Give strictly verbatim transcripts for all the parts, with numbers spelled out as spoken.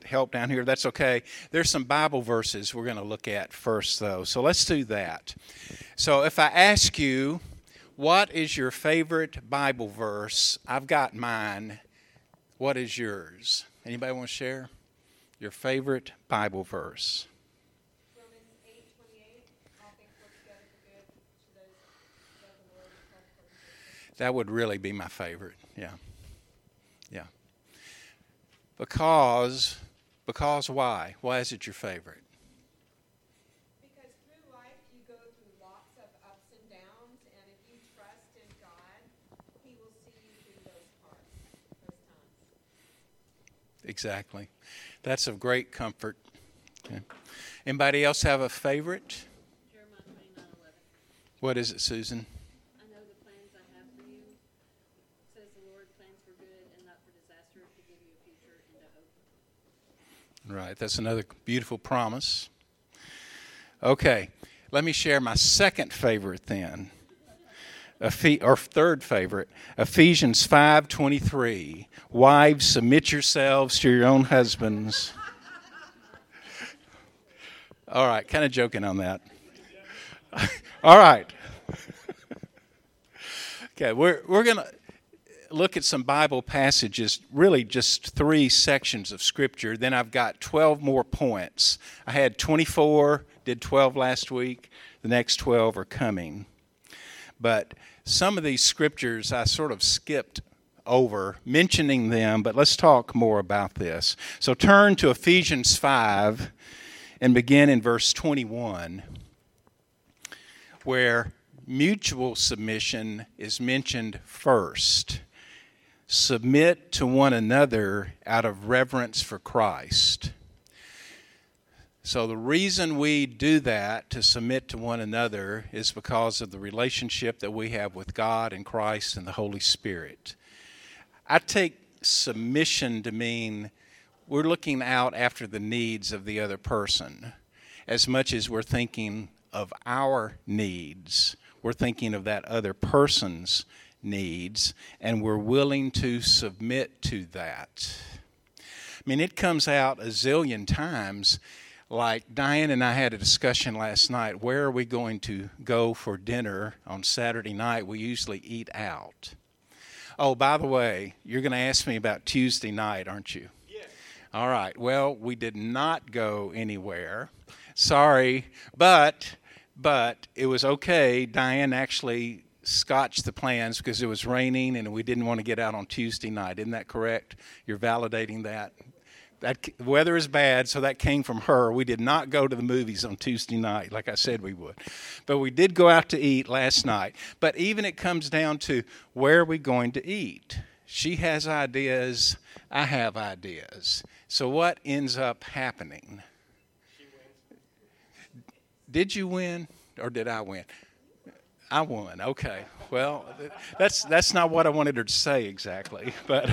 help down here, that's okay. There's some Bible verses we're going to look at first, though. So let's do that. So if I ask you, what is your favorite Bible verse? I've got mine. What is yours? Anybody want to share your favorite Bible verse? Romans eight twenty-eight. All things work together for good to those who love the Lord and called according to his purpose. That would really be my favorite. Yeah. Yeah. Because, because why? Why is it your favorite? Because through life you go through lots of ups and downs, and if you trust in God, he will see you through those parts, those times. Exactly. That's of great comfort. Okay. Anybody else have a favorite? Jeremiah twenty-nine eleven. What is it, Susan? I know the plans I have for you, says the Lord, plans for good and not for disaster, to give you a future and a hope. Right, that's another beautiful promise. Okay, let me share my second favorite then, Ephe- or third favorite, Ephesians five twenty-three. Wives, submit yourselves to your own husbands. All right, kind of joking on that. All right. Okay, we're we're going to look at some Bible passages, really just three sections of Scripture. Then I've got twelve more points. I had twenty-four, did twelve last week. The next twelve are coming. But some of these Scriptures I sort of skipped over mentioning them, but let's talk more about this. So turn to Ephesians five and begin in verse twenty-one, where mutual submission is mentioned first. Submit to one another out of reverence for Christ. So the reason we do that, to submit to one another, is because of the relationship that we have with God and Christ and the Holy Spirit. I take submission to mean we're looking out after the needs of the other person as much as we're thinking of our needs. We're thinking of that other person's needs, and we're willing to submit to that. I mean, it comes out a zillion times. Like Diane and I had a discussion last night. Where are we going to go for dinner on Saturday night? We usually eat out. Oh, by the way, you're going to ask me about Tuesday night, aren't you? Yes. All right. Well, we did not go anywhere. Sorry, but but it was okay. Diane actually scotched the plans because it was raining and we didn't want to get out on Tuesday night. Isn't that correct? You're validating that? That the weather is bad, so that came from her. We did not go to the movies on Tuesday night like I said we would. But we did go out to eat last night. But even it comes down to, where are we going to eat? She has ideas. I have ideas. So what ends up happening? She wins. Did you win or did I win? I won. Okay. Well, that's that's not what I wanted her to say exactly, but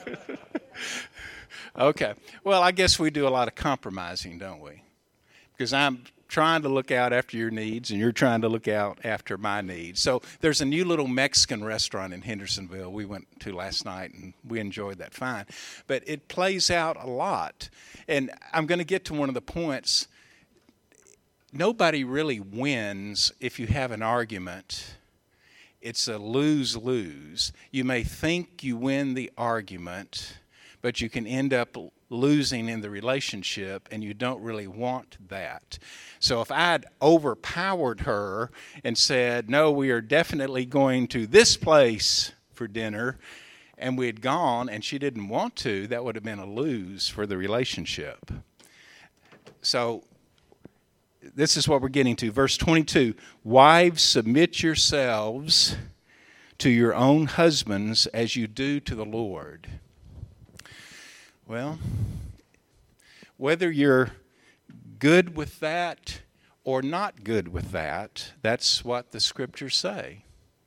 okay. Well, I guess we do a lot of compromising, don't we? Because I'm trying to look out after your needs and you're trying to look out after my needs. So there's a new little Mexican restaurant in Hendersonville we went to last night, and we enjoyed that fine. But it plays out a lot. And I'm going to get to one of the points. Nobody really wins if you have an argument. It's a lose-lose. You may think you win the argument, but you can end up losing in the relationship, and you don't really want that. So if I'd overpowered her and said, no, we are definitely going to this place for dinner, and we had gone and she didn't want to, that would have been a lose for the relationship. So this is what we're getting to. Verse twenty-two, wives, submit yourselves to your own husbands as you do to the Lord. Well, whether you're good with that or not good with that, that's what the Scriptures say.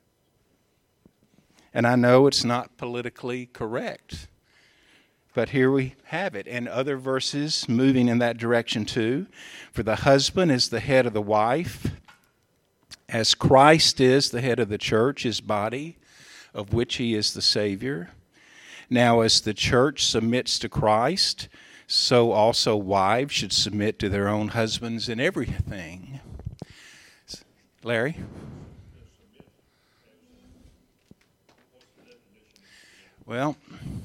And I know it's not politically correct, but here we have it. And other verses moving in that direction too. For the husband is the head of the wife, as Christ is the head of the church, his body, of which he is the Savior. Now, as the church submits to Christ, So also wives should submit to their own husbands in everything. Larry? Well,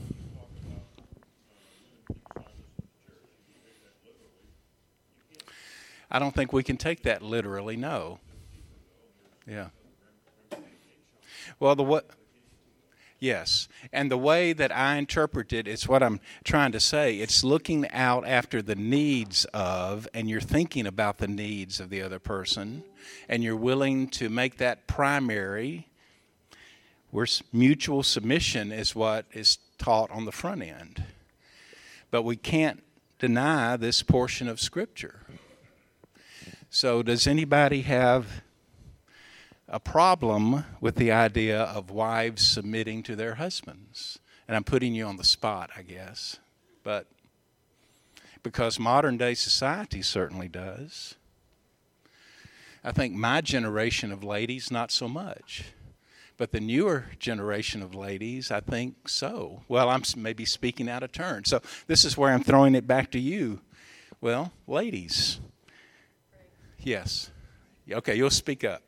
I don't think we can take that literally, no. Yeah. Well, the what? Yes. And the way that I interpret it, it's what I'm trying to say. It's looking out after the needs of, and you're thinking about the needs of the other person, and you're willing to make that primary, where mutual submission is what is taught on the front end. But we can't deny this portion of Scripture. So does anybody have a problem with the idea of wives submitting to their husbands? And I'm putting you on the spot, I guess. But because modern day society certainly does. I think my generation of ladies, not so much. But the newer generation of ladies, I think so. Well, I'm maybe speaking out of turn. So this is where I'm throwing it back to you. Well, ladies. Yes. Okay, you'll speak up.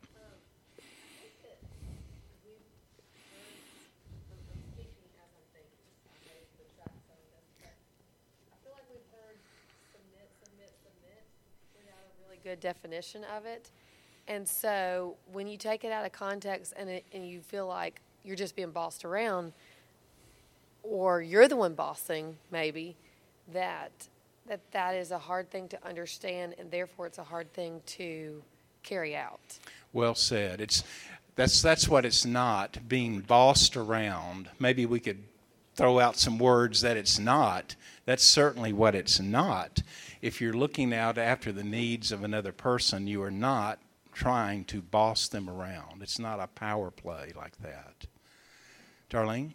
Good definition of it. And so when you take it out of context and it, and you feel like you're just being bossed around, or you're the one bossing, maybe, that that that is a hard thing to understand, and therefore it's a hard thing to carry out. Well said. It's that's that's what it's not, being bossed around. Maybe we could throw out some words that it's not. That's certainly what it's not. If you're looking out after the needs of another person, you are not trying to boss them around. It's not a power play like that. Darlene?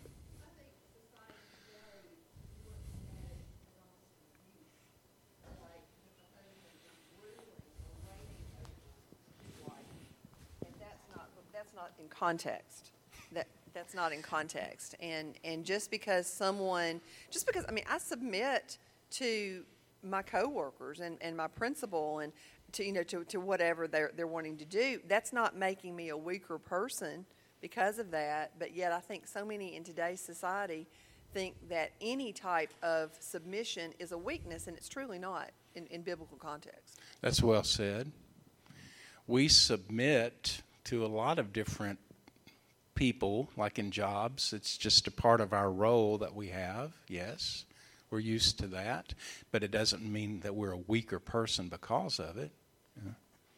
That's not in context. That that's not in context. And and just because someone, just because I mean, I submit to my coworkers and, and my principal and to you know to, to whatever they're they're wanting to do. That's not making me a weaker person because of that. But yet, I think so many in today's society think that any type of submission is a weakness, and it's truly not in, in biblical context. That's well said. We submit to a lot of different people, like in jobs. It's just a part of our role that we have, yes. We're used to that, but it doesn't mean that we're a weaker person because of it. Yeah.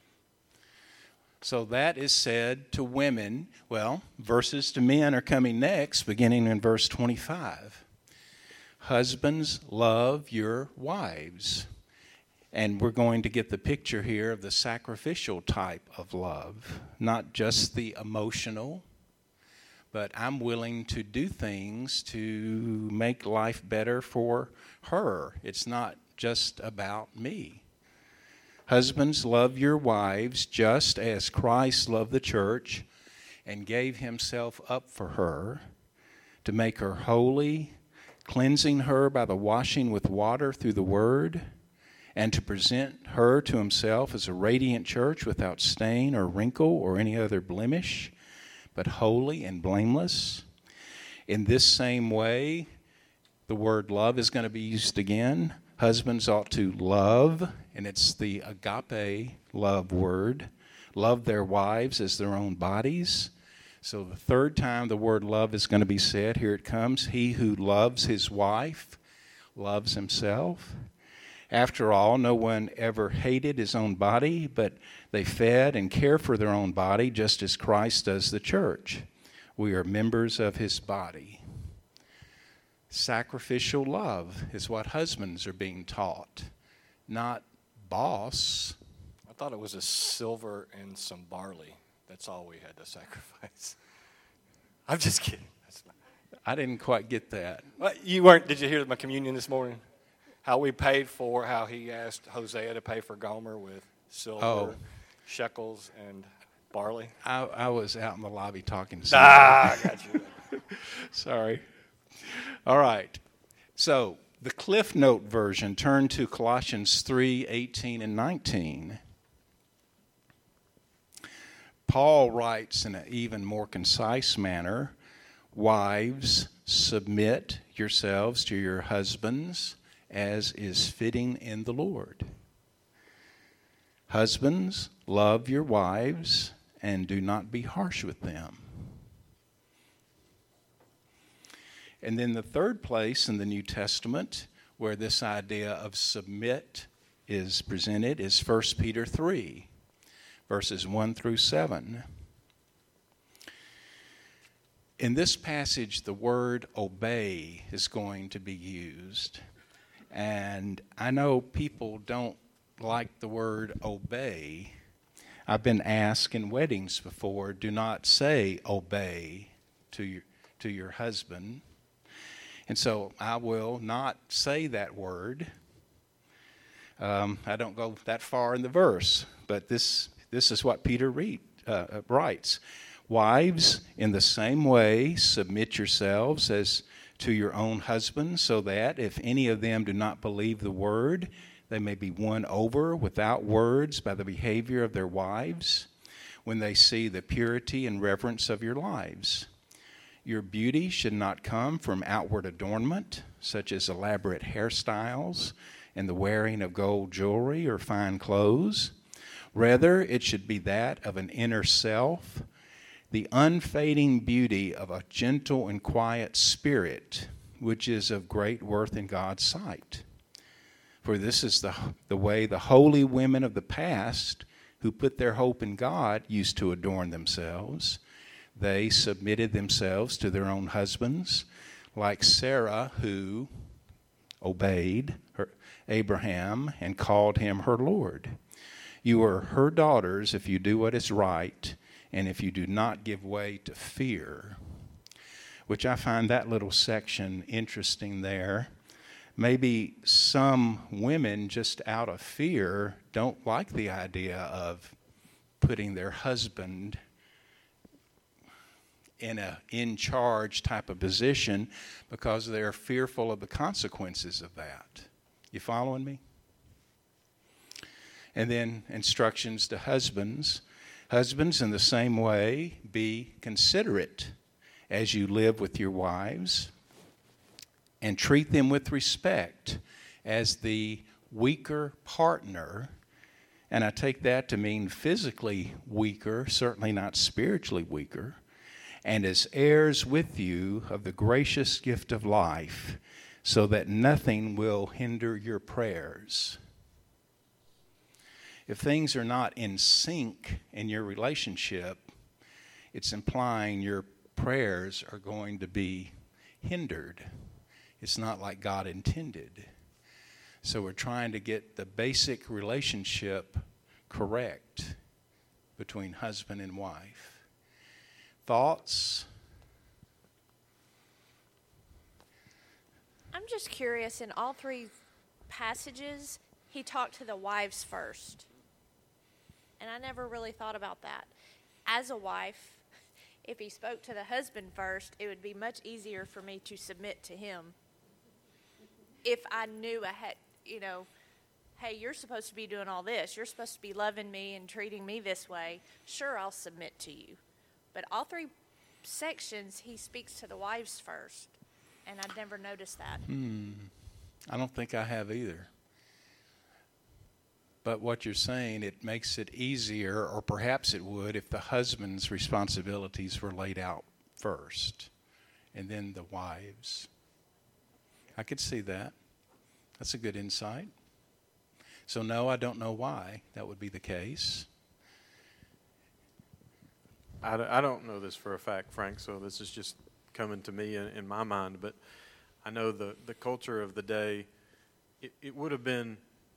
So that is said to women. Well, verses to men are coming next, beginning in verse twenty-five. Husbands, love your wives. And we're going to get the picture here of the sacrificial type of love, not just the emotional, but I'm willing to do things to make life better for her. It's not just about me. Husbands, love your wives just as Christ loved the church and gave himself up for her to make her holy, cleansing her by the washing with water through the word, and to present her to himself as a radiant church without stain or wrinkle or any other blemish, but holy and blameless. In this same way, the word love is going to be used again. Husbands ought to love, and it's the agape love word, love their wives as their own bodies. So the third time the word love is going to be said, here it comes. He who loves his wife loves himself. After all, no one ever hated his own body, but they fed and cared for their own body just as Christ does the church. We are members of his body. Sacrificial love is what husbands are being taught, not boss. I thought it was a silver and some barley. That's all we had to sacrifice. I'm just kidding. That's not... I didn't quite get that. Well, you weren't. Did you hear my communion this morning? How we paid for, how he asked Hosea to pay for Gomer with silver, Oh. shekels, and barley. I, I was out in the lobby talking to somebody. Ah, I got you. Sorry. All right. So the Cliff Note version, turn to Colossians three, eighteen and nineteen. Paul writes in an even more concise manner, wives, submit yourselves to your husbands as is fitting in the Lord. Husbands, love your wives and do not be harsh with them. And then the third place in the New Testament where this idea of submit is presented is First Peter three, verses one through seven. In this passage, the word obey is going to be used. And I know people don't like the word obey. I've been asked in weddings before, do not say obey to your, to your husband. And so I will not say that word. Um, I don't go that far in the verse, but this this is what Peter read, uh, writes. Wives, in the same way, submit yourselves as to your own husbands, so that if any of them do not believe the word, they may be won over without words by the behavior of their wives, when they see the purity and reverence of your lives. Your beauty should not come from outward adornment, such as elaborate hairstyles and the wearing of gold jewelry or fine clothes. Rather, it should be that of an inner self, the unfading beauty of a gentle and quiet spirit, which is of great worth in God's sight. For this is the, the way the holy women of the past, who put their hope in God, used to adorn themselves. They submitted themselves to their own husbands, like Sarah, who obeyed her, Abraham and called him her Lord. You are her daughters if you do what is right, and if you do not give way to fear. Which I find that little section interesting there. Maybe some women, just out of fear, don't like the idea of putting their husband in a in-charge type of position because they're fearful of the consequences of that. You following me? And then instructions to husbands. Husbands, in the same way, be considerate as you live with your wives, and treat them with respect as the weaker partner. And I take that to mean physically weaker, certainly not spiritually weaker, and as heirs with you of the gracious gift of life, so that nothing will hinder your prayers. If things are not in sync in your relationship, it's implying your prayers are going to be hindered. It's not like God intended. So we're trying to get the basic relationship correct between husband and wife. Thoughts? I'm just curious, in all three passages, he talked to the wives first. And I never really thought about that. As a wife, if he spoke to the husband first, it would be much easier for me to submit to him. If I knew ahead, you know, hey, you're supposed to be doing all this. You're supposed to be loving me and treating me this way. Sure, I'll submit to you. But all three sections, he speaks to the wives first. And I'd never noticed that. Hmm. I don't think I have either. But what you're saying, it makes it easier, or perhaps it would, if the husband's responsibilities were laid out first, and then the wives. I could see that. That's a good insight. So no, I don't know why that would be the case. I, d- I don't know this for a fact, Frank, so this is just coming to me in, in my mind, but I know the, the culture of the day, it, it would have been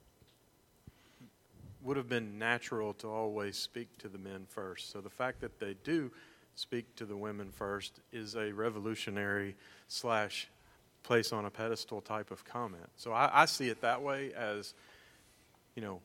would have been natural to always speak to the men first. So the fact that they do speak to the women first is a revolutionary slash place on a pedestal type of comment. So I, I see it that way as, you know.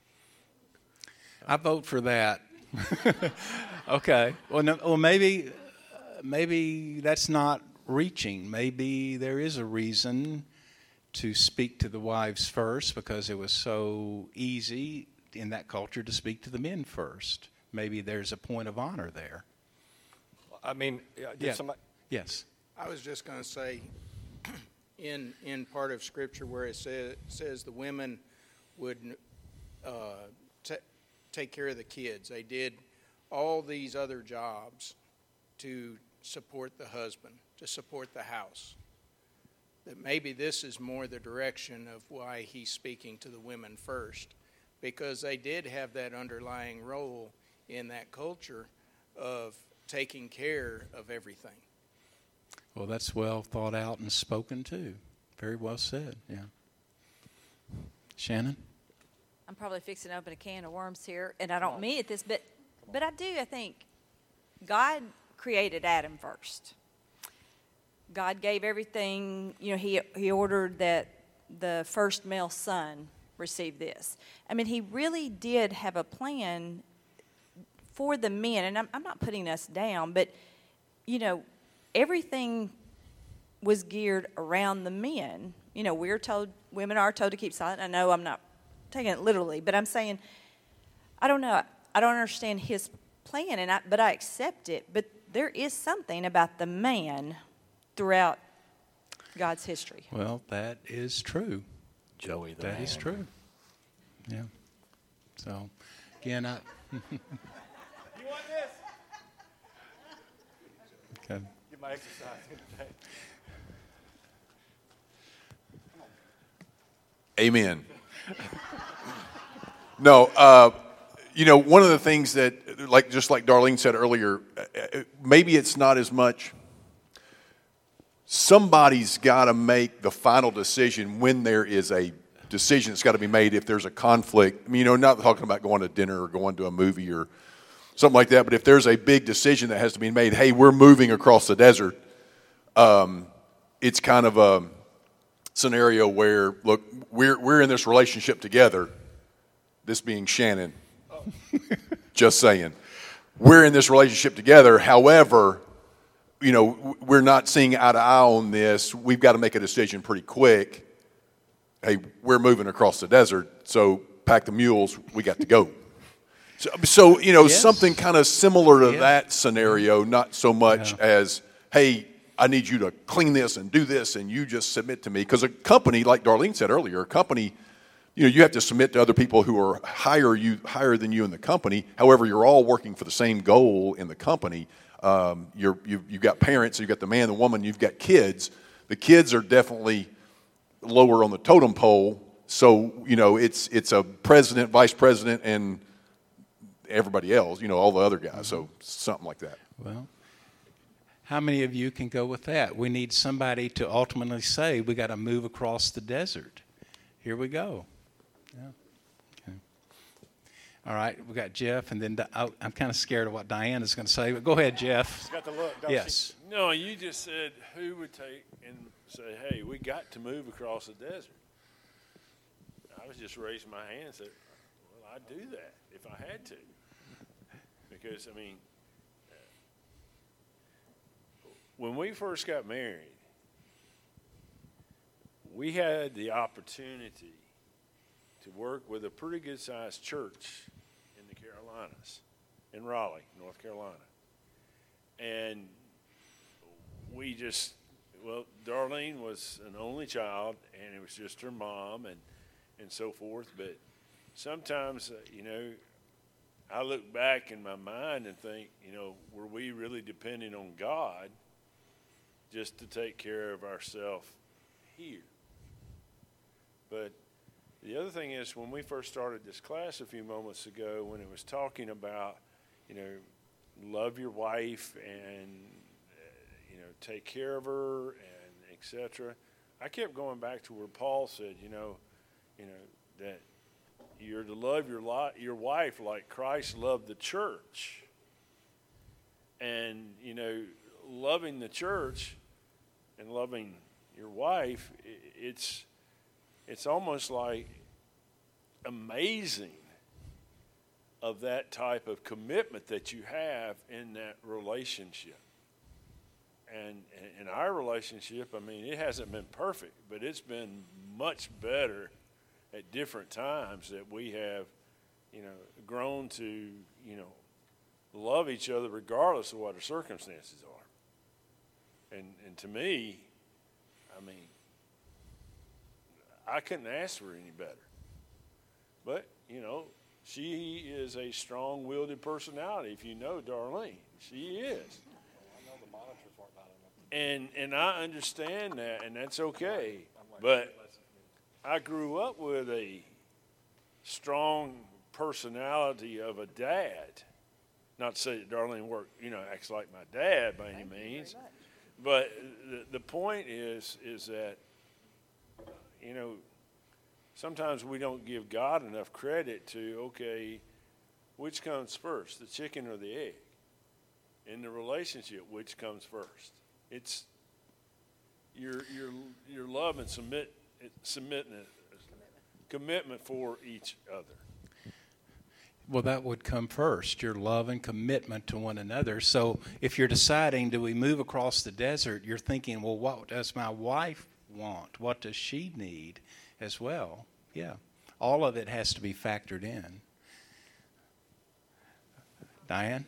I vote for that. Okay. Well, no, well, maybe, uh, maybe that's not reaching. Maybe there is a reason to speak to the wives first because it was so easy in that culture to speak to the men first. Maybe there's a point of honor there. I mean, yeah, did Yeah. somebody, Yes. I was just going to say, in in part of Scripture where it says, says the women would uh, t- take care of the kids, they did all these other jobs to support the husband, to support the house. That maybe this is more the direction of why he's speaking to the women first, because they did have that underlying role in that culture of taking care of everything. Well, that's well thought out and spoken too. Very well said, yeah. Shannon? I'm probably fixing to open a can of worms here, and I don't mean it this, but but I do. I think God created Adam first. God gave everything. You know, he he ordered that the first male son receive this. I mean, he really did have a plan for the men, and I'm, I'm not putting us down, but you know, everything was geared around the men. You know, we're told, women are told to keep silent. I know I'm not taking it literally, but I'm saying, I don't know, I don't understand his plan, and I, but I accept it. But there is something about the man throughout God's history. Well, that is true. Joey the That man. is true. Yeah. So, again, I. You want this? Okay. Get my exercise in today. Amen. No, uh, you know, one of the things that, like just like Darlene said earlier, uh, maybe it's not as much. Somebody's got to make the final decision when there is a decision that's got to be made if there's a conflict. I mean, you know, not talking about going to dinner or going to a movie or something like that, but if there's a big decision that has to be made, hey, we're moving across the desert, um, it's kind of a scenario where, look, we're we're in this relationship together, this being Shannon, just saying. We're in this relationship together, however, you know, we're not seeing eye to eye on this. We've got to make a decision pretty quick. Hey, we're moving across the desert, so pack the mules, we got to go. So, so you know, Yes. something kind of similar to Yeah. that scenario, not so much Yeah. as, hey, I need you to clean this and do this, and you just submit to me. Because a company, like Darlene said earlier, a company, you know, you have to submit to other people who are higher you higher than you in the company. However, you're all working for the same goal in the company. Um, you're, you've, you've got parents, you've got the man, the woman, you've got kids. The kids are definitely lower on the totem pole. So, you know, it's it's a president, vice president, and everybody else, you know, all the other guys. So something like that. Well, how many of you can go with that? We need somebody to ultimately say, we got to move across the desert. Here we go. Yeah. Okay. All right, we got Jeff, and then Di- I- I'm kind of scared of what Diane is going to say, but go ahead, Jeff. She's got the look, don't Yes. No, you just said who would take and say, hey, we got to move across the desert. I was just raising my hand and said, well, I'd do that if I had to. Because, I mean, uh, when we first got married, we had the opportunity to work with a pretty good-sized church in the Carolinas, in Raleigh, North Carolina. And we just, well, Darlene was an only child, and it was just her mom and, and so forth. But sometimes, uh, you know, I look back in my mind and think, you know, were we really depending on God just to take care of ourselves here? But the other thing is, when we first started this class a few moments ago, when it was talking about, you know, love your wife and, uh, you know, take care of her and et cetera, I kept going back to where Paul said, you know, you know, that you're to love your li- your wife like Christ loved the church. And, you know, loving the church and loving your wife, i- it's it's almost like amazing of that type of commitment that you have in that relationship. and in our relationship, I mean, it hasn't been perfect, but it's been much better at different times that we have, you know, grown to, you know, love each other regardless of what our circumstances are. And and to me, I mean, I couldn't ask for any better. But, you know, she is a strong-willed personality, if you know Darlene. She is. And and I understand that, and that's okay. But I grew up with a strong personality of a dad. Not to say that Darlene work, you know, acts like my dad by any means. But the, the point is, is that, you know, sometimes we don't give God enough credit to, okay, which comes first, the chicken or the egg? In the relationship, which comes first? It's your your your love and submit submitting commitment. commitment for each other. Well, that would come first, your love and commitment to one another. So if you're deciding, do we move across the desert, you're thinking, well, what does my wife want? What does she need as well? Yeah, all of it has to be factored in. Diane?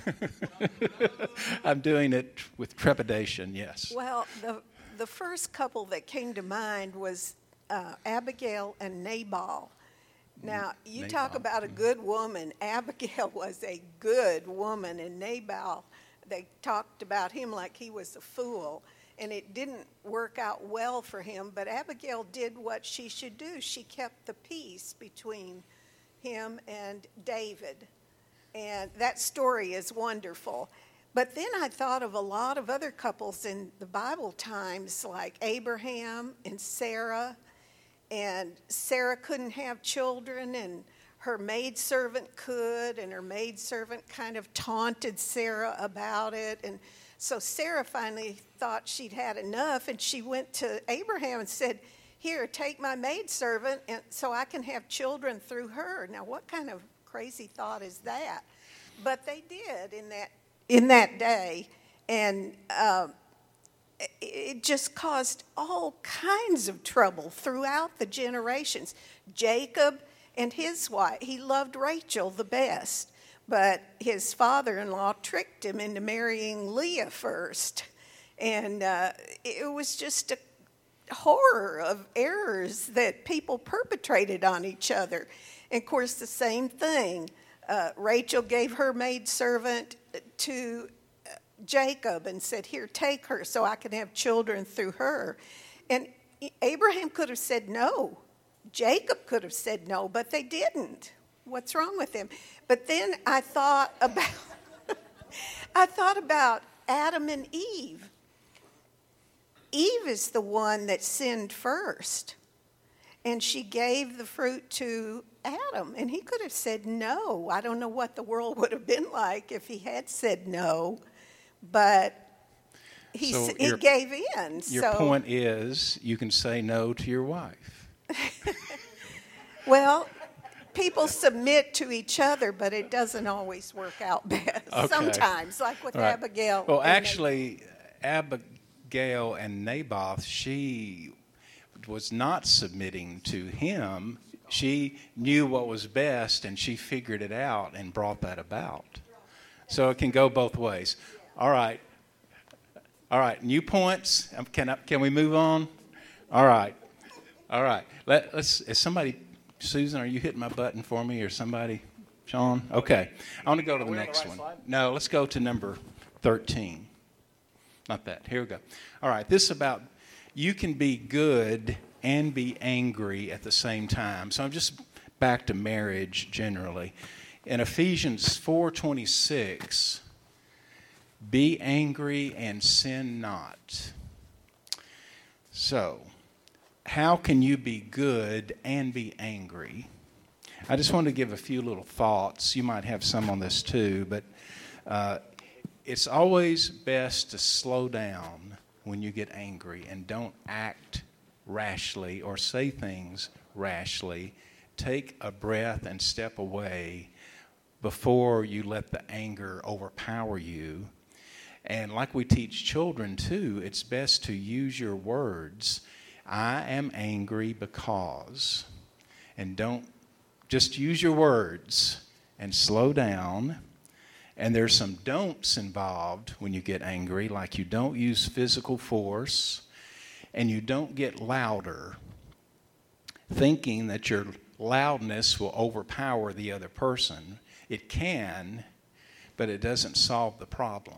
I'm doing it with trepidation, yes. Well, the the first couple that came to mind was uh, Abigail and Nabal. Now, you Nabal. talk about a good woman. Abigail was a good woman, and Nabal, they talked about him like he was a fool, and it didn't work out well for him, but Abigail did what she should do. She kept the peace between him and David, and that story is wonderful. But then I thought of a lot of other couples in the Bible times, like Abraham and Sarah, and Sarah couldn't have children, and her maidservant could, and her maidservant kind of taunted Sarah about it. And so Sarah finally thought she'd had enough, and she went to Abraham and said, here, take my maidservant, and so I can have children through her. Now, what kind of crazy thought is that? But they did in that in that day, and uh, it just caused all kinds of trouble throughout the generations. Jacob and his wife, he loved Rachel the best, but his father-in-law tricked him into marrying Leah first. And uh, it was just a horror of errors that people perpetrated on each other. And of course, the same thing. Uh, Rachel gave her maidservant to Jacob and said, here, take her so I can have children through her. And Abraham could have said no. Jacob could have said no, but they didn't. What's wrong with them? But then I thought about I thought about Adam and Eve. Eve is the one that sinned first. And she gave the fruit to Adam, and he could have said no. I don't know what the world would have been like if he had said no, but he, So s- he your- gave in. Your so, point is you can say no to your wife. well, people submit to each other, but it doesn't always work out best. Okay. Sometimes, like with All right. Abigail. Well, and Nabal. actually, Abigail and Naboth, she was not submitting to him. She knew what was best, and she figured it out and brought that about. So it can go both ways. All right. All right. New points. Um, Can I, can we move on? All right. All right. Let, let's. Is somebody, Susan? Are you hitting my button for me, or somebody? Sean. Okay. I want to go to the next one. No, let's go to number thirteen. Not that. Here we go. All right. This is about you can be good and be angry at the same time. So I'm just back to marriage generally. In Ephesians four twenty-six, be angry and sin not. So, how can you be good and be angry? I just want to give a few little thoughts. You might have some on this too, but uh, it's always best to slow down when you get angry and don't act rashly or say things rashly. Take a breath and step away before you let the anger overpower you. And like we teach children too, it's best to use your words. I am angry because. And don't just use your words and slow down. And there's some don'ts involved when you get angry, like you don't use physical force and you don't get louder, thinking that your loudness will overpower the other person. It can, but it doesn't solve the problem.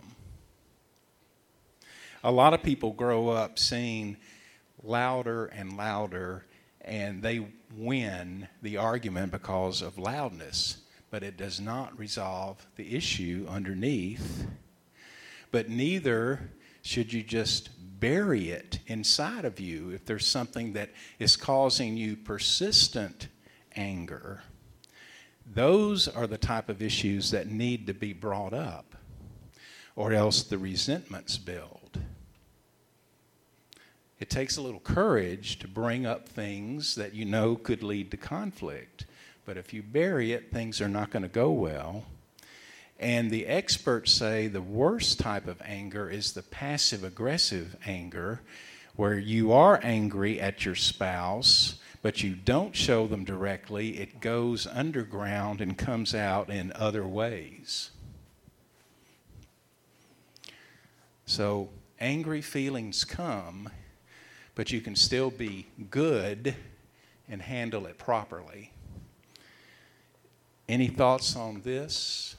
A lot of people grow up saying louder and louder, and they win the argument because of loudness, but it does not resolve the issue underneath. But neither should you just bury it inside of you if there's something that is causing you persistent anger. Those are the type of issues that need to be brought up, or else the resentments build. It takes a little courage to bring up things that you know could lead to conflict. But if you bury it, things are not going to go well. And the experts say the worst type of anger is the passive-aggressive anger, where you are angry at your spouse, but you don't show them directly. It goes underground and comes out in other ways. So angry feelings come, but you can still be good and handle it properly. Any thoughts on this?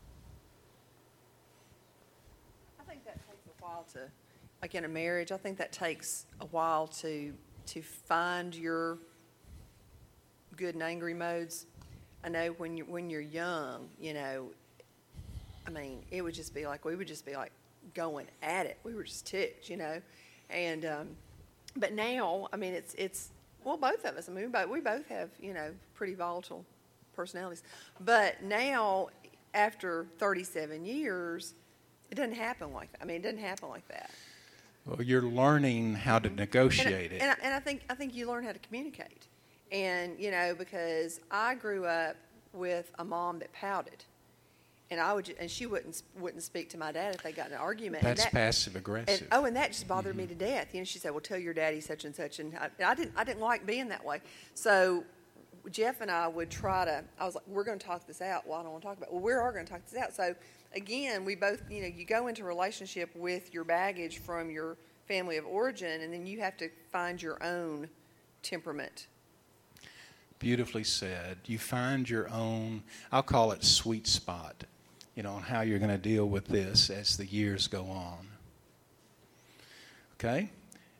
I think that takes a while to, like in a marriage, I think that takes a while to to find your good and angry modes. I know when you're when you're young, you know, I mean, it would just be like we would just be like going at it. We were just ticked, you know, and um, but now, I mean, it's it's well, both of us. I mean, we both, we both have, you know, pretty volatile personalities. But now, after thirty-seven years, it doesn't happen like that. I mean, it doesn't happen like that. Well, you're learning how to negotiate and I, it. And I, and I think I think you learn how to communicate. And, you know, because I grew up with a mom that pouted. And I would, ju- and she wouldn't wouldn't speak to my dad if they got in an argument. That's and that, passive aggressive. And, oh, and that just bothered mm-hmm. me to death. You know, she said, "Well, tell your daddy such and such." And I, and I didn't I didn't like being that way. So Jeff and I would try to. I was like, "We're going to talk this out." Well, I don't want to talk about it. Well, we are going to talk this out. So again, we both, you know, you go into a relationship with your baggage from your family of origin, and then you have to find your own temperament. Beautifully said. You find your own, I'll call it sweet spot, you know, on how you're going to deal with this as the years go on. Okay?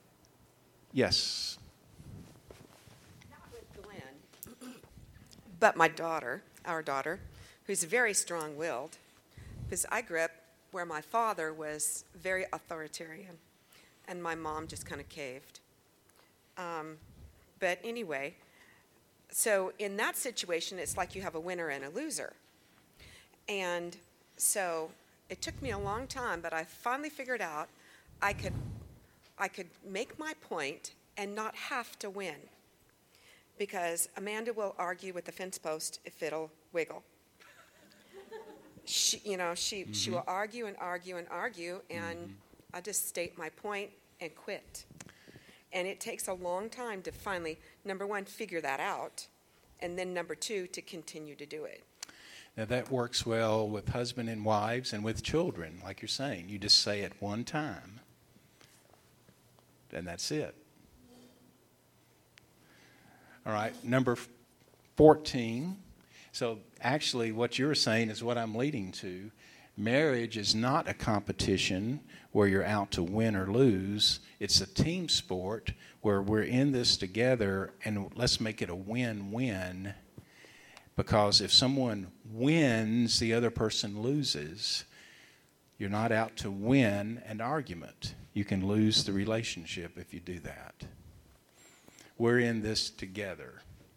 Yes. Not with Glenn, but my daughter, our daughter, who's very strong-willed, because I grew up where my father was very authoritarian, and my mom just kind of caved. Um, but anyway, so in that situation, it's like you have a winner and a loser. And so it took me a long time, but I finally figured out I could I could make my point and not have to win. Because Amanda will argue with the fence post if it'll wiggle. She, you know, she, mm-hmm. she will argue and argue and argue, and mm-hmm. I just state my point and quit. And it takes a long time to finally, number one, figure that out, and then number two, to continue to do it. Now that works well with husband and wives and with children, like you're saying. You just say it one time, and that's it. All right, number fourteen. So actually what you're saying is what I'm leading to. Marriage is not a competition where you're out to win or lose. It's a team sport where we're in this together, and let's make it a win-win. Because if someone wins, the other person loses. You're not out to win an argument. You can lose the relationship if you do that. We're in this together.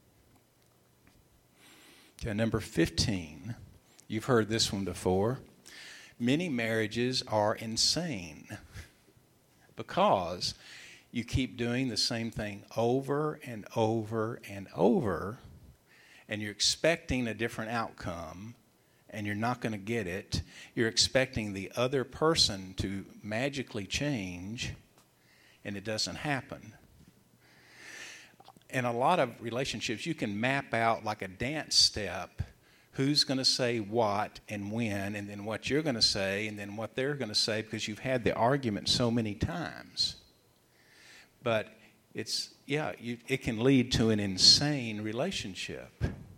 Okay, number fifteen. You've heard this one before. Many marriages are insane because you keep doing the same thing over and over and over, and you're expecting a different outcome, and you're not going to get it. You're expecting the other person to magically change, and it doesn't happen. In a lot of relationships, you can map out like a dance step, who's going to say what and when, and then what you're going to say, and then what they're going to say, because you've had the argument so many times. But it's, yeah, you, it can lead to an insane relationship.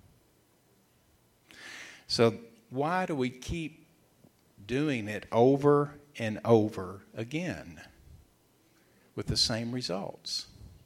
So why do we keep doing it over and over again with the same results?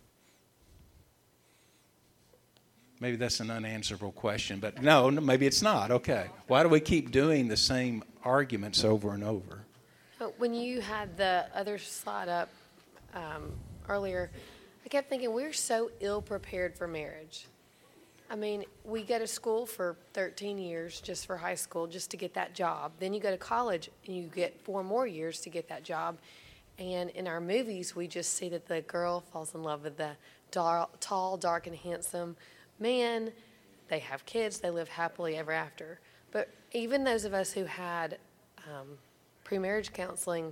Maybe that's an unanswerable question, but no, no, maybe it's not. Okay. Why do we keep doing the same arguments over and over? When you had the other slide up um, earlier, I kept thinking we're so ill prepared for marriage. I mean, we go to school for thirteen years just for high school, just to get that job. Then you go to college and you get four more years to get that job. And in our movies, we just see that the girl falls in love with the dar- tall, dark, and handsome man. They have kids. They live happily ever after. But even those of us who had um, pre-marriage counseling,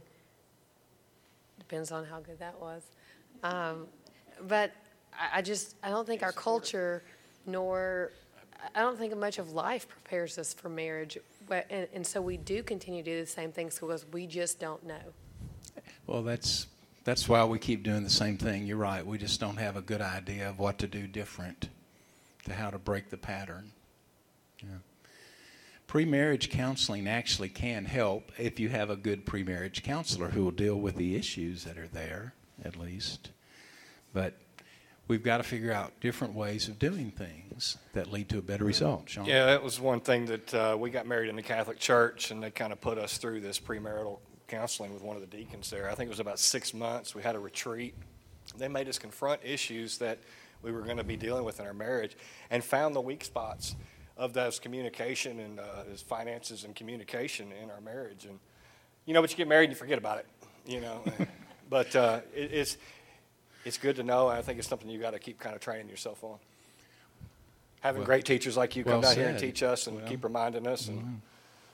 depends on how good that was. Um, but I, I just, I don't think our culture, nor, I don't think much of life prepares us for marriage. But, and, and so we do continue to do the same things because we just don't know. Well, that's that's why we keep doing the same thing. You're right. We just don't have a good idea of what to do different, to how to break the pattern. Yeah. Pre-marriage counseling actually can help if you have a good pre-marriage counselor who will deal with the issues that are there, at least. But we've got to figure out different ways of doing things that lead to a better result. Sean? Yeah, that was one thing that uh, we got married in the Catholic Church, and they kind of put us through this premarital counseling with one of the deacons there. I think it was about six months. We had a retreat. They made us confront issues that we were going to be dealing with in our marriage, and found the weak spots of those communication and uh, his finances and communication in our marriage. And you know, but you get married and you forget about it. You know, but uh, it, it's it's good to know. And I think it's something you got to keep kind of training yourself on. Having well, great teachers like you come well down said. here and teach us and well, keep reminding us. And mm-hmm.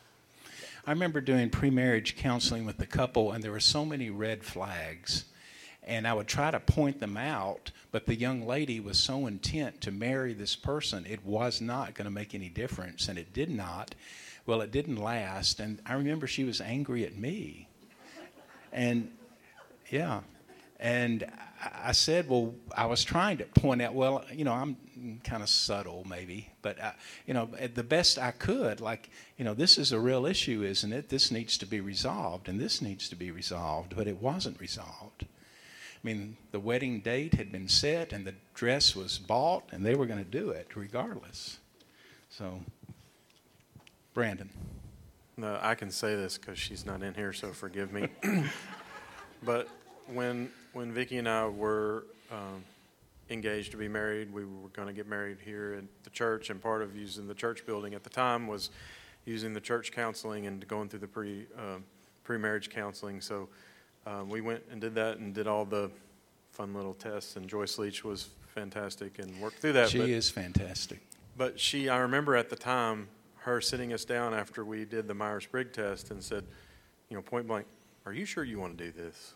I remember doing pre-marriage counseling with the couple, and there were so many red flags. And I would try to point them out, but the young lady was so intent to marry this person, it was not going to make any difference, and it did not. Well, it didn't last, and I remember she was angry at me. And, yeah, and I said, well, I was trying to point out, well, you know, I'm kind of subtle maybe, but, I, you know, the best I could, like, you know, this is a real issue, isn't it? This needs to be resolved, and this needs to be resolved, but it wasn't resolved. I mean, the wedding date had been set, and the dress was bought, and they were going to do it regardless. So, Brandon. No, I can say this because she's not in here, so forgive me. But when when Vicki and I were um, engaged to be married, we were going to get married here at the church, and part of using the church building at the time was using the church counseling and going through the pre uh, pre-marriage counseling. So um, we went and did that and did all the fun little tests, and Joyce Leach was fantastic and worked through that. She but, is fantastic. But she, I remember at the time, her sitting us down after we did the Myers-Briggs test and said, you know, point blank, "Are you sure you want to do this?"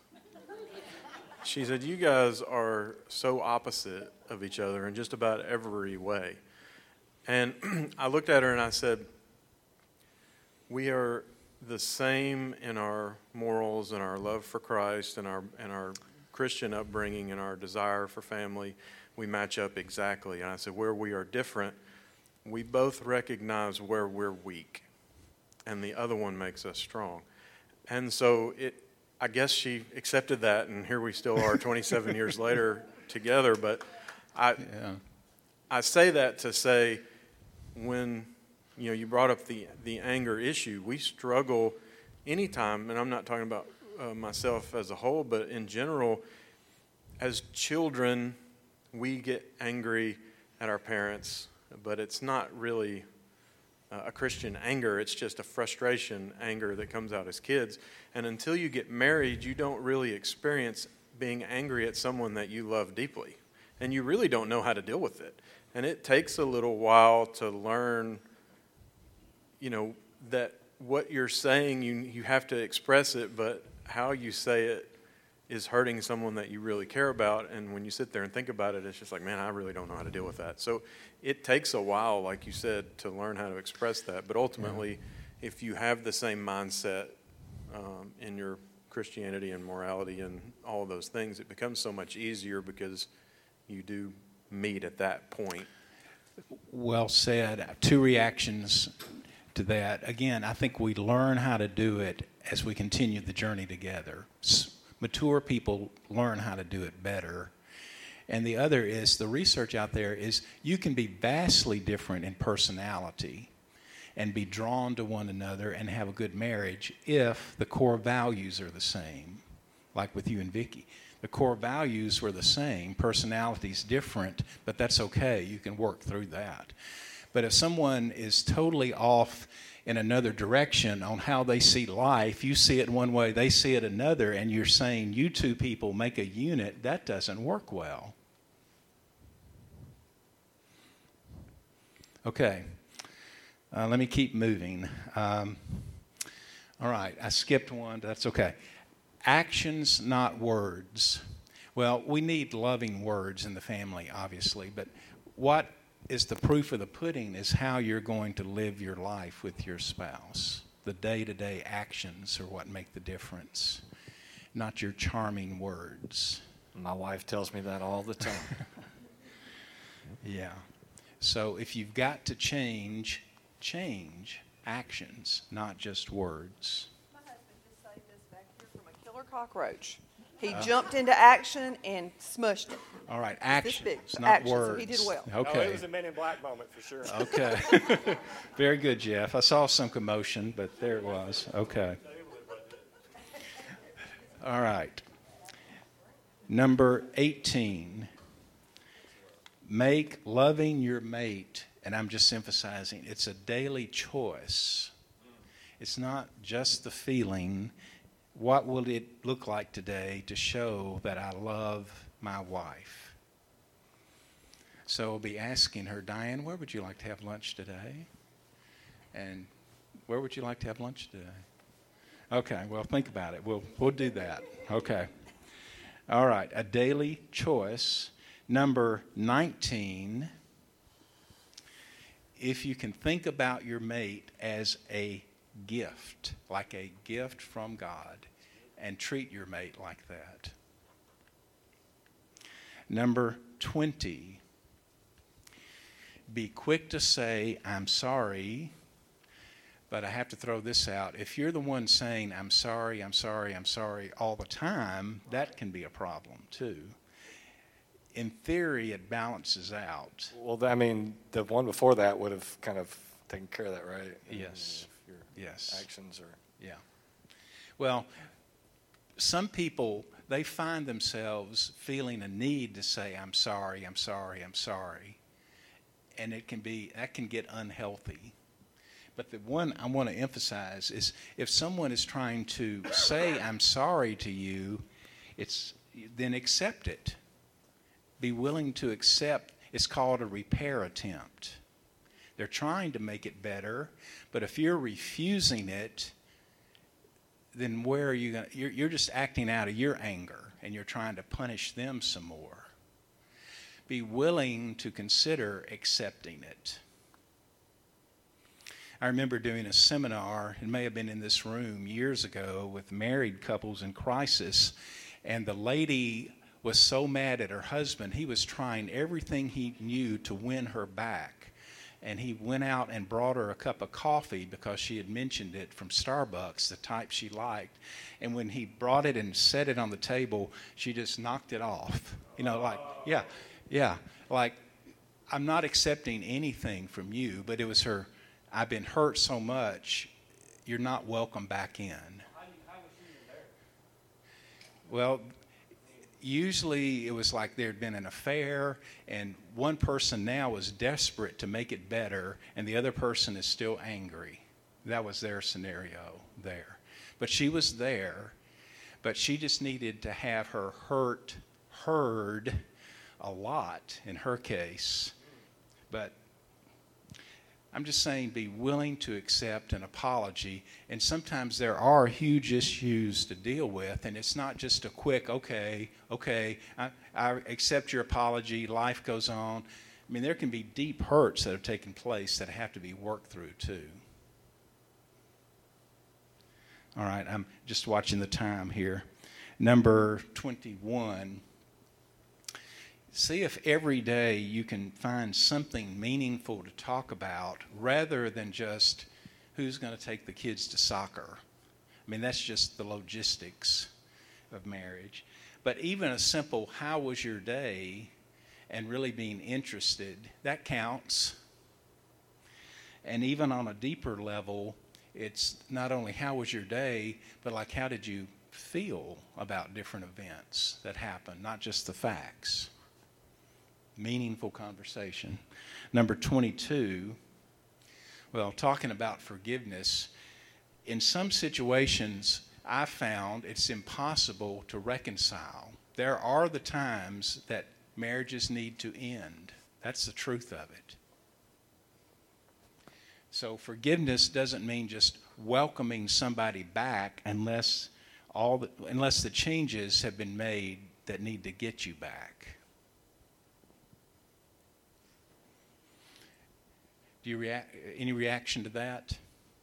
She said, "You guys are so opposite of each other in just about every way." And I looked at her and I said, "We are the same in our morals and our love for Christ and our and our Christian upbringing and our desire for family. We match up exactly." And I said, "Where we are different, we both recognize where we're weak, and the other one makes us strong." And so it, I guess she accepted that, and here we still are twenty-seven years later together. But I, yeah. I say that to say, when you know you brought up the the anger issue, we struggle anytime, and I'm not talking about uh, myself as a whole, but in general, as children, we get angry at our parents. But it's not really uh, a Christian anger. It's just a frustration anger that comes out as kids. And until you get married, you don't really experience being angry at someone that you love deeply. And you really don't know how to deal with it. And it takes a little while to learn, you know, that what you're saying, you you have to express it, but how you say it is hurting someone that you really care about. And when you sit there and think about it, it's just like, man, I really don't know how to deal with that. So it takes a while, like you said, to learn how to express that. But ultimately, yeah. if you have the same mindset um, in your Christianity and morality and all of those things, it becomes so much easier because you do meet at that point. Well said. Two reactions to that. Again, I think we learn how to do it as we continue the journey together. Mature people learn how to do it better. And the other is the research out there is you can be vastly different in personality and be drawn to one another and have a good marriage if the core values are the same, like with you and Vicki. The core values were the same, personality's different, but that's okay. You can work through that. But if someone is totally off in another direction on how they see life, you see it one way, they see it another, and you're saying you two people make a unit, that doesn't work well. Okay, uh, let me keep moving. Um, all right, I skipped one, that's okay. Actions, not words. Well, we need loving words in the family, obviously, but what is the proof of the pudding is how you're going to live your life with your spouse. The day-to-day actions are what make the difference, not your charming words. My wife tells me that all the time. Yeah. So if you've got to change, change actions, not just words. My husband just saved us back here from a killer cockroach. He uh, jumped into action and smushed it. All right, actions, big, not action, words. So he did well. Okay. Oh, it was a Men in Black moment for sure. Okay. Very good, Jeff. I saw some commotion, but there it was. Okay. All right. Number eighteen. Make loving your mate, and I'm just emphasizing, it's a daily choice. It's not just the feeling. What will it look like today to show that I love my wife? So I'll be asking her, Diane, where would you like to have lunch today? And where would you like to have lunch today? Okay, well, think about it. We'll, we'll do that. Okay. All right, a daily choice. Number nineteen, if you can think about your mate as a gift, like a gift from God, and treat your mate like that. Number twenty, be quick to say, I'm sorry, but I have to throw this out. If you're the one saying, I'm sorry, I'm sorry, I'm sorry all the time, that can be a problem too. In theory, it balances out. Well, I mean, the one before that would have kind of taken care of that, right? Yes. I mean, if your yes. actions are. Yeah. Well, some people, they find themselves feeling a need to say, I'm sorry, I'm sorry, I'm sorry. And it can be, that can get unhealthy. But the one I want to emphasize is if someone is trying to say, I'm sorry to you, it's then accept it. Be willing to accept. It's called a repair attempt. They're trying to make it better, but if you're refusing it, then where are you going to, you're, you're just acting out of your anger, and you're trying to punish them some more. Be willing to consider accepting it. I remember doing a seminar, it may have been in this room years ago, with married couples in crisis, and the lady was so mad at her husband, he was trying everything he knew to win her back. And he went out and brought her a cup of coffee because she had mentioned it from Starbucks, the type she liked. And when he brought it and set it on the table, she just knocked it off. You know, like, yeah, yeah, like, I'm not accepting anything from you, but it was her, I've been hurt so much, you're not welcome back in. Well, usually it was like there had been an affair, and one person now was desperate to make it better, and the other person is still angry. That was their scenario there. But she was there, but she just needed to have her hurt heard a lot in her case. But I'm just saying be willing to accept an apology. And sometimes there are huge issues to deal with, and it's not just a quick, okay, okay, I, I accept your apology, life goes on. I mean, there can be deep hurts that have taken place that have to be worked through, too. All right, I'm just watching the time here. Number twenty-one. See if every day you can find something meaningful to talk about rather than just who's going to take the kids to soccer. I mean, that's just the logistics of marriage. But even a simple, how was your day, and really being interested, that counts. And even on a deeper level, it's not only how was your day, but like how did you feel about different events that happened, not just the facts. Meaningful conversation. Number twenty-two, well, talking about forgiveness, in some situations I found it's impossible to reconcile. There are the times that marriages need to end. That's the truth of it. So forgiveness doesn't mean just welcoming somebody back unless all the, unless the changes have been made that need to get you back. Do you react? Any reaction to that?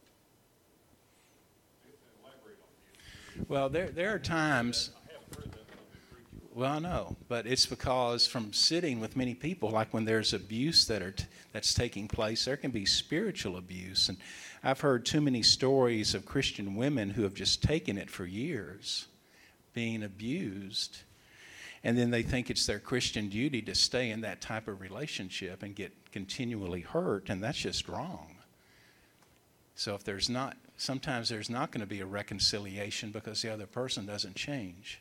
Well, there there are times. Well, I know, but it's because from sitting with many people, like when there's abuse that are t- that's taking place, there can be spiritual abuse, and I've heard too many stories of Christian women who have just taken it for years, being abused, and then they think it's their Christian duty to stay in that type of relationship and get continually hurt, and that's just wrong. So if there's not, sometimes there's not going to be a reconciliation because the other person doesn't change.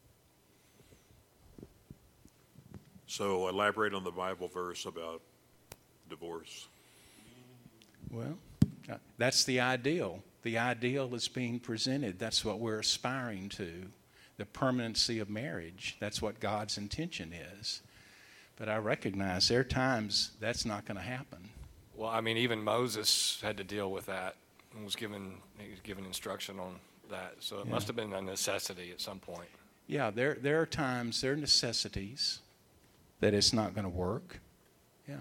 So elaborate on the Bible verse about divorce. Well, that's the ideal. The ideal is being presented. That's what we're aspiring to. The permanency of marriage. That's what God's intention is. But I recognize there are times that's not going to happen. Well, I mean, even Moses had to deal with that and was given he was given instruction on that. So it Yeah. must have been a necessity at some point. Yeah, there there are times, there are necessities that it's not going to work. Yeah.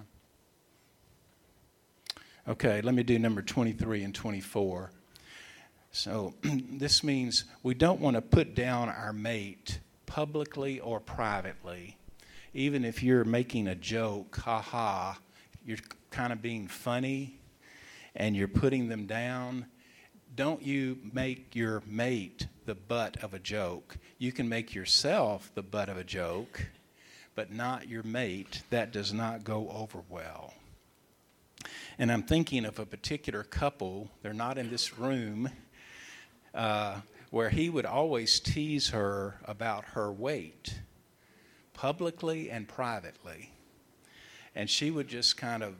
Okay, let me do number twenty-three and twenty-four. So this means we don't want to put down our mate publicly or privately. Even if you're making a joke, ha ha, you're kind of being funny and you're putting them down. Don't you make your mate the butt of a joke. You can make yourself the butt of a joke, but not your mate. That does not go over well. And I'm thinking of a particular couple, they're not in this room, uh, where he would always tease her about her weight, publicly and privately. And she would just kind of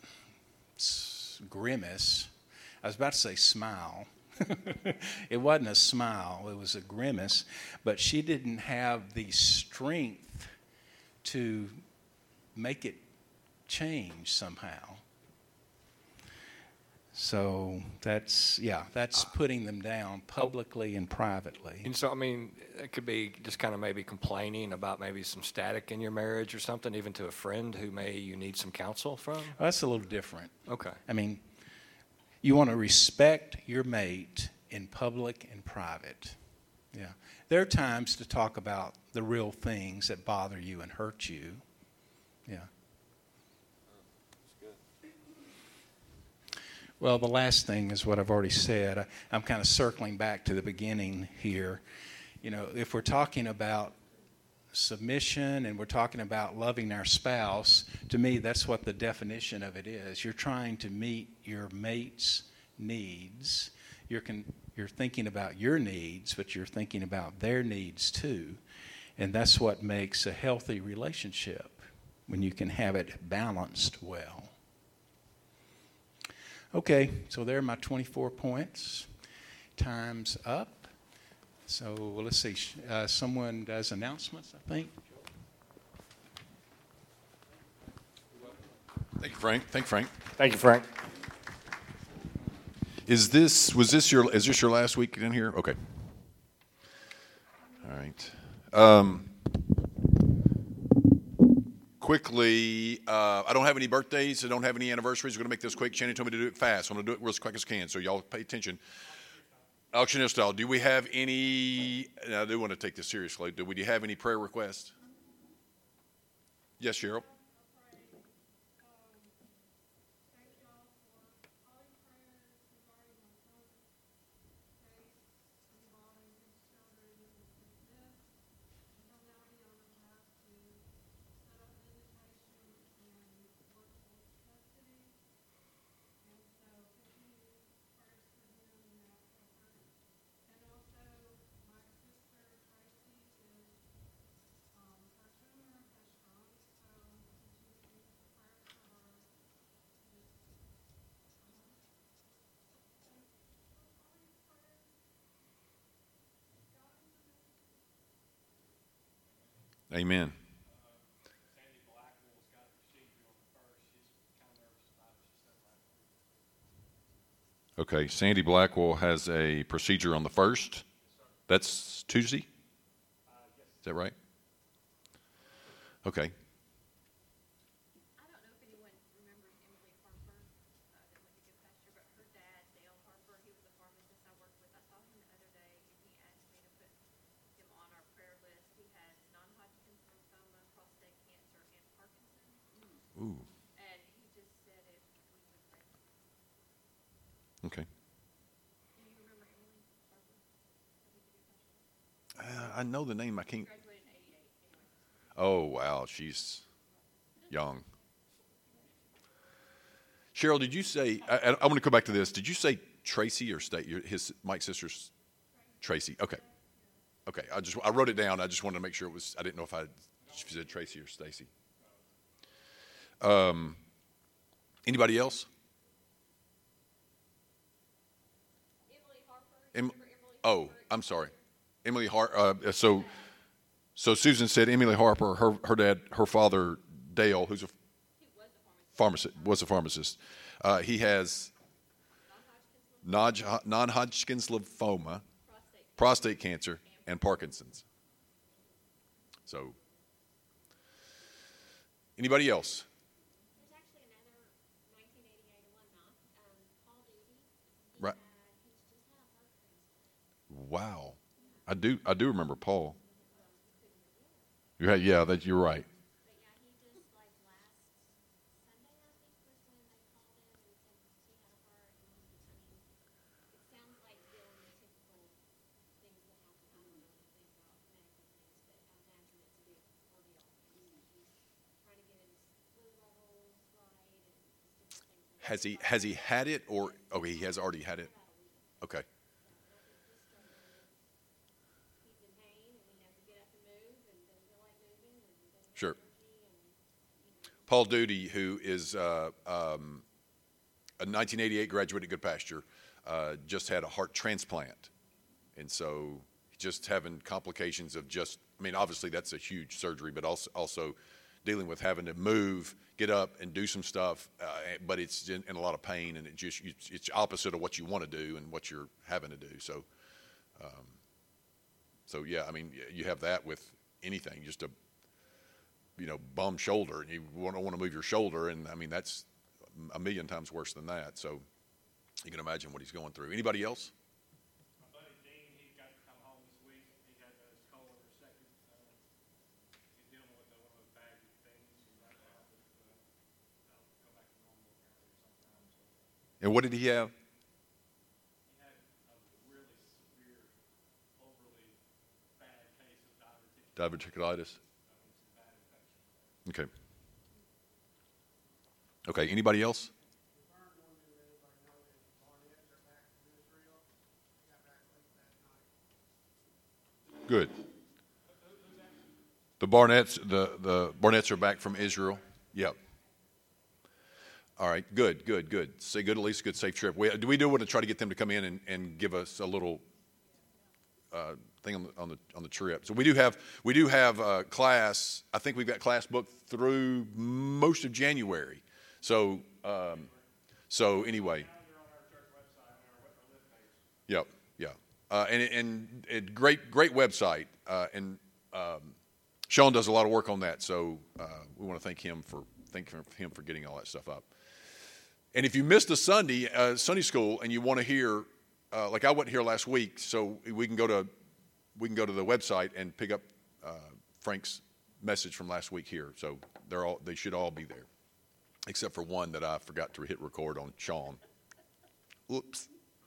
grimace. I was about to say smile. It wasn't a smile, it was a grimace. But she didn't have the strength to make it change somehow. So that's, yeah, that's putting them down publicly and privately. And so, I mean, it could be just kind of maybe complaining about maybe some static in your marriage or something, even to a friend who may you need some counsel from? Well, that's a little different. Okay. I mean, you want to respect your mate in public and private. Yeah. There are times to talk about the real things that bother you and hurt you. Yeah. Well, the last thing is what I've already said. I, I'm kind of circling back to the beginning here. You know, if we're talking about submission and we're talking about loving our spouse, to me, that's what the definition of it is. You're trying to meet your mate's needs. You're, con- you're thinking about your needs, but you're thinking about their needs too. And that's what makes a healthy relationship, when you can have it balanced well. Okay, so there are my twenty-four points. Time's up. So well, let's see. Uh, someone does announcements, I think. Thank you, Frank. Thank you, Frank. Thank you, Frank. Is this, was this your, is this your last week in here? Okay. All right. Um, quickly, uh, I don't have any birthdays. I don't have any anniversaries. We're going to make this quick. Shannon told me to do it fast. I'm going to do it real as quick as I can, so y'all pay attention. Auctioneer style. Do we have any, and I do want to take this seriously, do we have any prayer requests? Yes, Cheryl? Amen. Okay, Sandy Blackwell has a procedure on the first. That's Tuesday? Is that right? Okay. Ooh. And he just said it. Okay. Do you remember Emily? Uh, I know the name. I can't. Oh, wow. She's young. Cheryl, did you say, I, I, I want to go back to this. Did you say Tracy or State? His, Mike's sister's Tracy. Okay. Okay. I just, I wrote it down. I just wanted to make sure it was, I didn't know if I if you said Tracy or Stacy. Um, anybody else? Emily Harper. Em, oh, I'm sorry. Emily Har. Uh, so, so Susan said Emily Harper. Her her dad, her father Dale, who's a pharmacist, was a pharmacist. Uh, he has non-Hodgkin's lymphoma, prostate cancer, and Parkinson's. So, anybody else? Right. Wow, I do. I do remember Paul. You had, yeah, that you're right. Has he has he had it or oh he has already had it? Okay. Sure. Paul Duty, who is uh, um, a nineteen eighty-eight graduate at Good Pasture, uh, just had a heart transplant, and so just having complications of just I mean obviously that's a huge surgery, but also also dealing with having to move, get up, and do some stuff, uh, but it's in, in a lot of pain, and it just it's, it's opposite of what you want to do and what you're having to do. So, um, so yeah, I mean, you have that with anything, just a you know bum shoulder, and you don't want to move your shoulder, and I mean that's a million times worse than that. So, you can imagine what he's going through. Anybody else? And what did he have? He had a really severe, overly bad case of diverticulitis. Diverticulitis. Okay. Okay. Anybody else? Good. The Barnetts, the the Barnetts are back from Israel. Yep. All right, good, good, good. Say good, at least a good, safe trip. We, do we do want to try to get them to come in and, and give us a little uh, thing on the, on the on the trip? So we do have we do have uh, class. I think we've got class booked through most of January. So um, so anyway. Yep, yeah. Uh, and and it, great great website. Uh, and um, Sean does a lot of work on that, so uh, we want to thank him for thank him for getting all that stuff up. And if you missed a Sunday uh, Sunday school and you want to hear, uh, like I wasn't here last week, so we can go to we can go to the website and pick up uh, Frank's message from last week here. So they're all they should all be there, except for one that I forgot to hit record on Sean. Oops.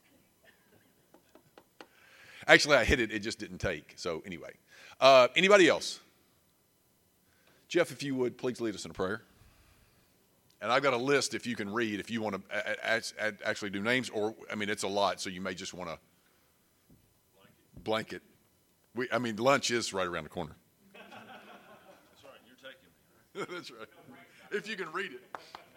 Actually, I hit it. It just didn't take. So anyway, uh, anybody else? Jeff, if you would, please lead us in a prayer. And I've got a list if you can read, if you want to a- a- a- actually do names, or, I mean, it's a lot, so you may just want to blanket. We, I mean, lunch is right around the corner. That's right, you're taking me. That's right. If you can read it.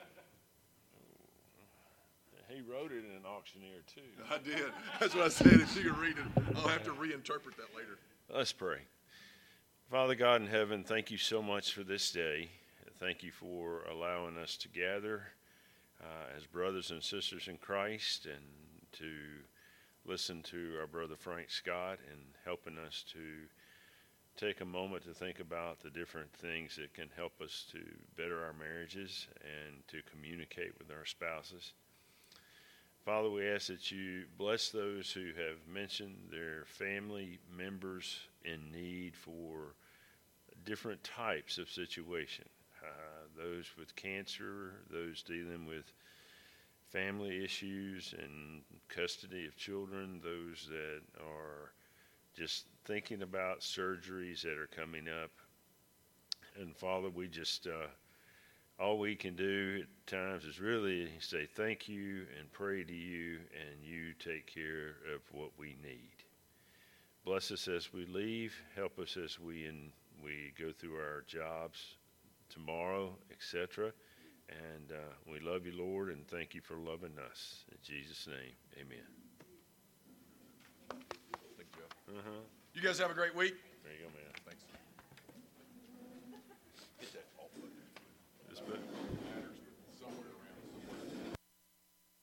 He wrote it in an auctioneer, too. I did. That's what I said. If you can read it, I'll have to reinterpret that later. Let's pray. Father God in heaven, thank you so much for this day. Thank you for allowing us to gather uh, as brothers and sisters in Christ and to listen to our brother Frank Scott and helping us to take a moment to think about the different things that can help us to better our marriages and to communicate with our spouses. Father, we ask that you bless those who have mentioned their family members in need for different types of situation. Uh, those with cancer, those dealing with family issues and custody of children, those that are just thinking about surgeries that are coming up. And Father, we just... Uh, all we can do at times is really say thank you and pray to you, and you take care of what we need. Bless us as we leave. Help us as we in, we go through our jobs tomorrow, et cetera. And uh, we love you, Lord, and thank you for loving us. In Jesus' name, amen. Thank you, Jeff. Uh-huh. You guys have a great week.